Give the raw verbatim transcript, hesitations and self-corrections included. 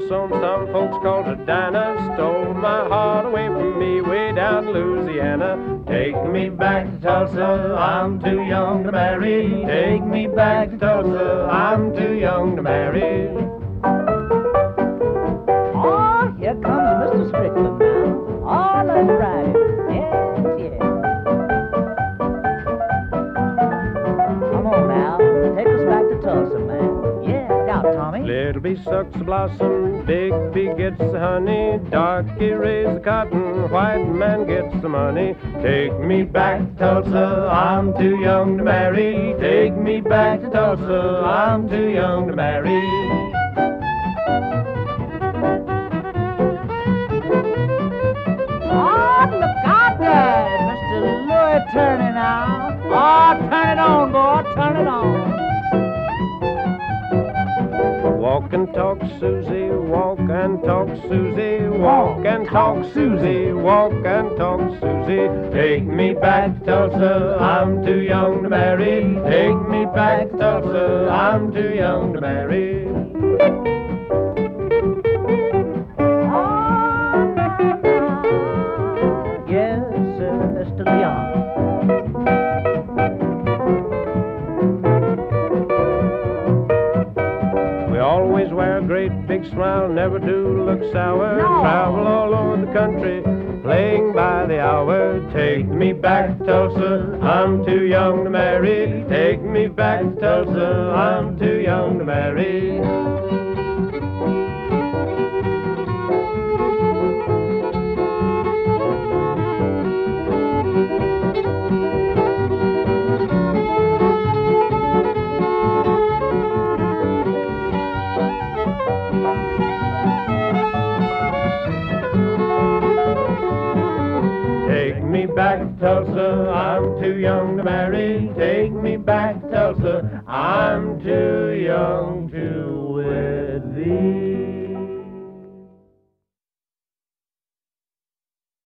lonesome, some folks called her Dinah. Stole my heart away from me way down in Louisiana. Take me back to Tulsa, I'm too young to marry. Take me back to Tulsa, I'm too young to marry. Oh, here comes Mister Strickland now. Oh, let's ride it. Yes, yes. Come on now, take us back to Tulsa, man. Yeah, look out, Tommy. Little bee sucks the blossom, big bee gets the honey, darky raise the cotton, white man gets the money. Take me back to Tulsa, I'm too young to marry. Take me back to Tulsa, I'm too young to marry. Oh, look out there, Mister Louis Turner now. Oh, turn it on, boy, turn it on. Walk and talk, Susie, walk and talk, Susie, walk and talk, Susie, walk and talk, Susie. Take me back to Tulsa, I'm too young to marry. Take me back to Tulsa, I'm too young to marry. Yes, uh, Mister Leon. We always wear a great big smile, never do look sour. No. Travel all over the country, playing by the hour. Take me back to Tulsa, I'm too young to marry. Take me back to Tulsa, I'm too young to marry. Take me back to Tulsa, I'm too young to marry. Take me back to Tulsa, I'm too young to wed thee.